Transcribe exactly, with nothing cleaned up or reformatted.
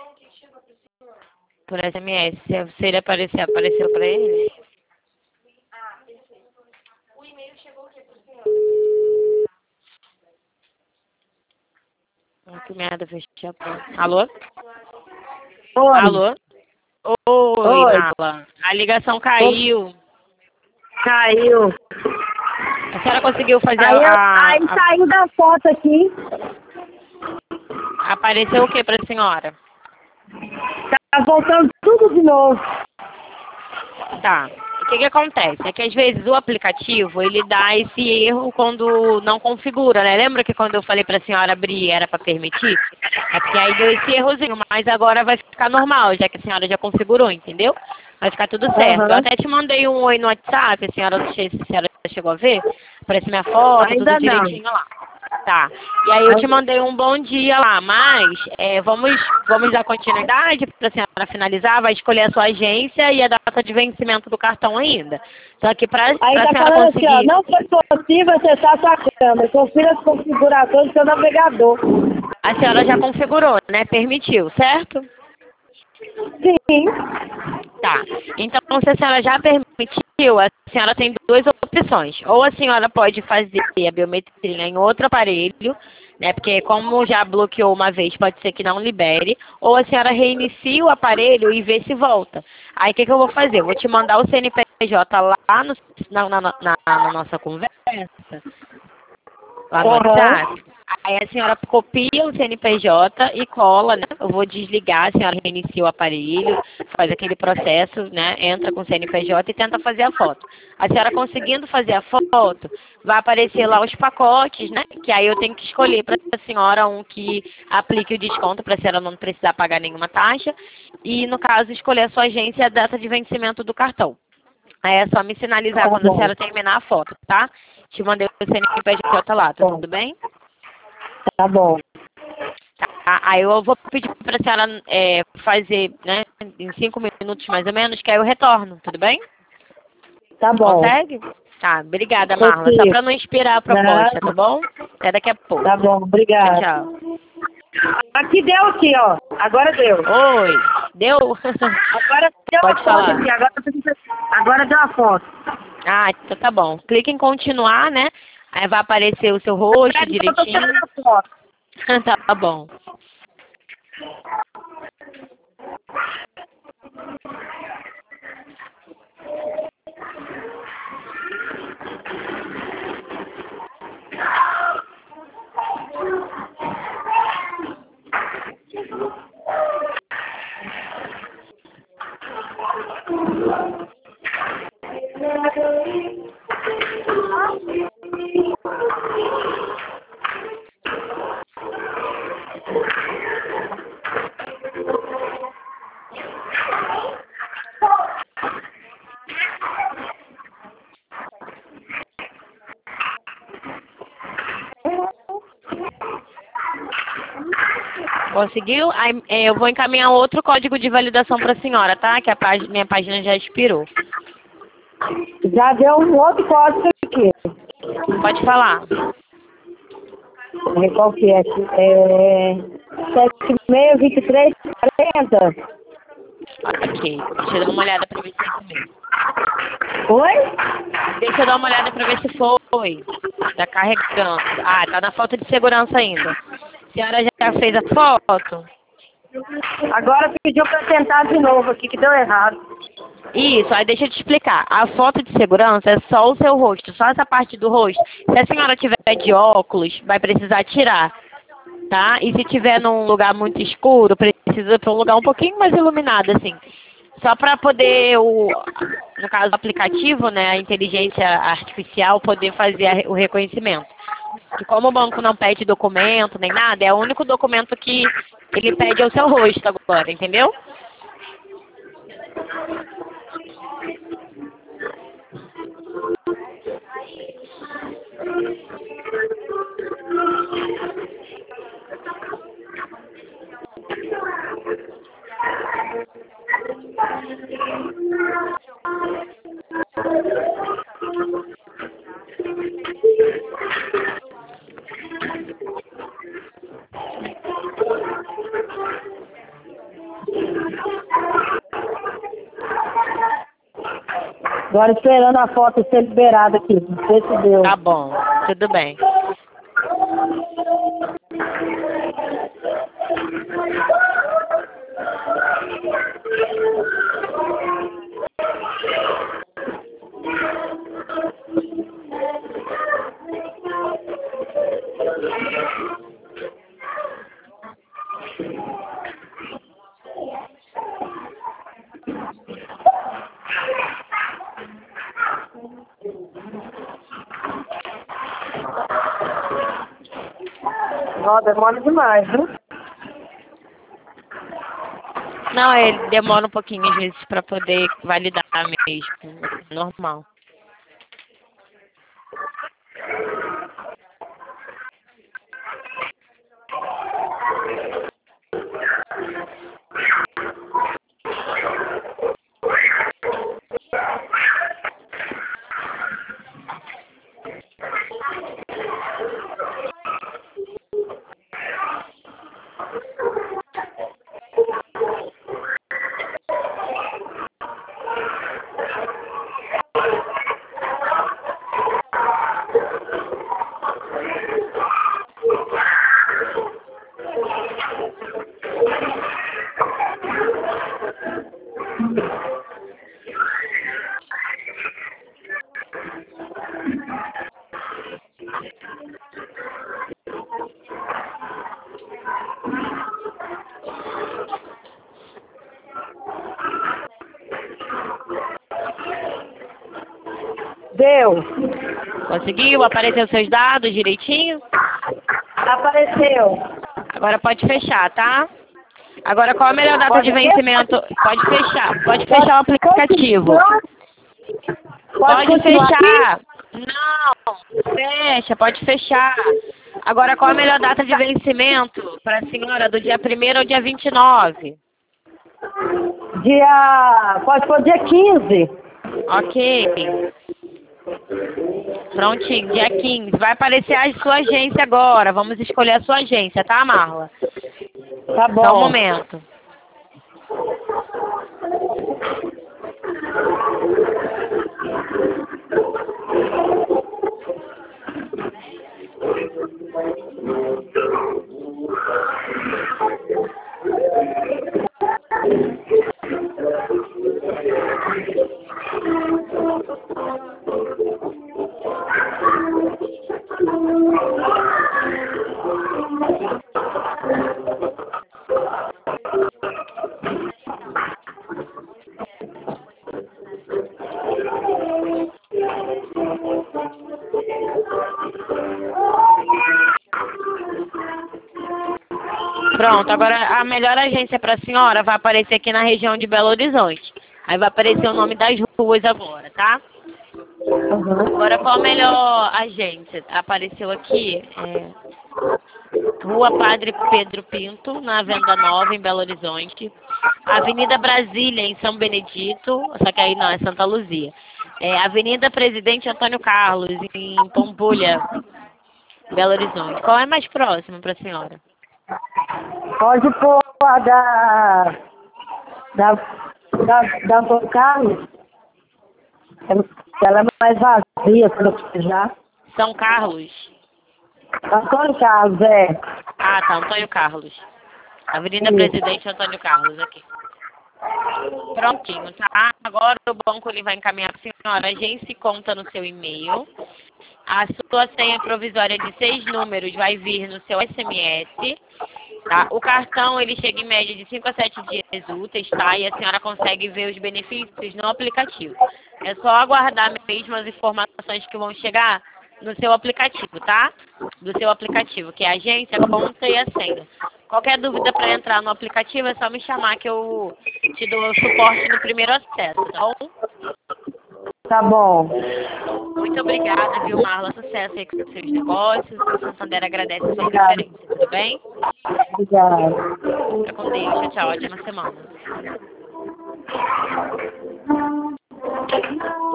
Por S M S. Se se ele aparecer, apareceu pra ele? Ah, que merda, fechei a porta. Alô? Oi. Alô? Oi, Oi. Nala. A ligação caiu. Caiu. A senhora conseguiu fazer Aí, eu, a... aí a- saiu da foto aqui. Apareceu o que pra senhora? Tá voltando tudo de novo. Tá. O que que acontece? É que às vezes o aplicativo, ele dá esse erro quando não configura, né? Lembra que quando eu falei pra senhora abrir era pra permitir? É porque aí deu esse errozinho, mas agora vai ficar normal, já que a senhora já configurou, entendeu? Vai ficar tudo certo. Eu Aham. até te mandei um oi no WhatsApp, a senhora, não sei se a senhora chegou a ver, aparece minha foto, tudo Ainda não. direitinho lá. Tá. E aí eu te mandei um bom dia lá, mas é, vamos, vamos dar continuidade para a senhora finalizar, vai escolher a sua agência e a data de vencimento do cartão ainda. Só que para Aí a tá senhora falando assim, ó, conseguir, não foi possível acessar sua câmera. Confira as configurações do seu navegador. a senhora já configurou, né? Permitiu, certo? Sim. Tá. Então, se a senhora já permitiu, a senhora tem duas opções. Ou a senhora pode fazer a biometria em outro aparelho, né? Porque como já bloqueou uma vez, pode ser que não libere. Ou a senhora reinicia o aparelho e vê se volta. Aí o que, que eu vou fazer? Eu vou te mandar o C N P J lá no, na, na, na, na nossa conversa, lá no Aham. WhatsApp. Aí a senhora copia o C N P J e cola, né? Eu vou desligar, a senhora reinicia o aparelho, faz aquele processo, né? Entra com o C N P J e tenta fazer a foto. A senhora conseguindo fazer a foto, vai aparecer lá os pacotes, né? Que aí eu tenho que escolher para a senhora um que aplique o desconto para a senhora não precisar pagar nenhuma taxa. E, no caso, escolher a sua agência e a data de vencimento do cartão. Aí é só me sinalizar Tá quando a bom. senhora terminar a foto, tá? Te mandei o C N P J lá, Bom, tudo bem? tá bom. Tá, aí eu vou pedir para a senhora é, fazer, né, em cinco minutos mais ou menos, que aí eu retorno, tudo bem? Tá bom. Consegue? Tá, obrigada, Marla. Só Consigo. para não inspirar a proposta, tá Não, bom? Até daqui a tá pouco. bom. Tchau, Obrigada. tchau. Aqui deu aqui, ó. Agora deu. Oi, deu? Agora deu a Pode foto falar. aqui. Agora, precisa- agora deu a foto. Ah, então tá bom. Clique em continuar, né? Aí vai aparecer o seu rosto Pede que eu tô tirando direitinho. a foto. Tá bom. Conseguiu? Aí, é, eu vou encaminhar outro código de validação para a senhora, tá? Que a página, minha página já expirou. Já deu um outro código aqui. Pode falar. É, qual que é aqui? É... sete seis, vinte e três, quarenta. Ok. Deixa eu dar uma olhada para ver se é isso mesmo. Oi? Deixa eu dar uma olhada para ver se foi. Tá carregando. Ah, tá na falta de segurança ainda. A senhora já fez a foto? Agora pediu pra tentar de novo aqui, que deu errado. Isso, aí deixa eu te explicar. A foto de segurança é só o seu rosto, só essa parte do rosto. Se a senhora tiver de óculos, vai precisar tirar, tá? E se tiver num lugar muito escuro, precisa ir para um lugar um pouquinho mais iluminado, assim. Só para poder, o, no caso do aplicativo, né, a inteligência artificial, poder fazer a- o reconhecimento. Que como o banco não pede documento nem nada, é o único documento que ele pede é o seu rosto agora, entendeu? Agora esperando a foto ser liberada aqui. Não sei se deu. Tá bom, tudo bem. Ó, demora demais, viu? Não, ele demora um pouquinho às vezes para poder validar mesmo. Normal. Deu. Conseguiu? Apareceu seus dados direitinho? Apareceu. Agora pode fechar, tá? Agora qual a melhor data de vencimento? Pode fechar. Pode fechar o aplicativo. Pode Pode continuar fechar. Não, fecha, pode fechar. Agora qual a melhor data de vencimento para a senhora? Do dia primeiro ao dia vinte e nove? Dia... Pode pôr dia quinze. Ok. Prontinho, dia quinze. Vai aparecer a sua agência agora. Vamos escolher a sua agência, tá, Marla? Tá bom. Só um momento. Pronto, agora a melhor agência para a senhora vai aparecer aqui na região de Belo Horizonte. Aí vai aparecer o nome das ruas agora, tá? Uhum. Agora qual a melhor agência? Apareceu aqui, é, Rua Padre Pedro Pinto, na Venda Nova, em Belo Horizonte. Avenida Brasília, em São Benedito, só que aí não, é Santa Luzia. É, Avenida Presidente Antônio Carlos, em Pampulha, Belo Horizonte. Qual é mais próximo para a senhora? Pode pôr a da... Da... Da, da Antônio Carlos. Ela é mais vazia, se não precisar. São Carlos. Antônio Carlos, é. Ah, tá, Antônio Carlos. Avenida Isso. Presidente Antônio Carlos, aqui. Prontinho, tá? Agora o banco ele vai encaminhar para a senhora a agência e conta no seu e-mail. A sua senha provisória de seis números vai vir no seu S M S. Tá? O cartão ele chega em média de cinco a sete dias úteis, tá? E a senhora consegue ver os benefícios no aplicativo. É só aguardar mesmo as informações que vão chegar no seu aplicativo, tá? Do seu aplicativo, que é a agência, a conta e a senha. Qualquer dúvida para entrar no aplicativo é só me chamar que eu te dou suporte no primeiro acesso, tá bom? Tá bom. Muito obrigada, viu, Marla? Sucesso aí com os seus negócios. O Santander agradece a sua Obrigada. preferência, tudo bem? Obrigada. Fica com Deus. Tchau, tchau. Ótima semana.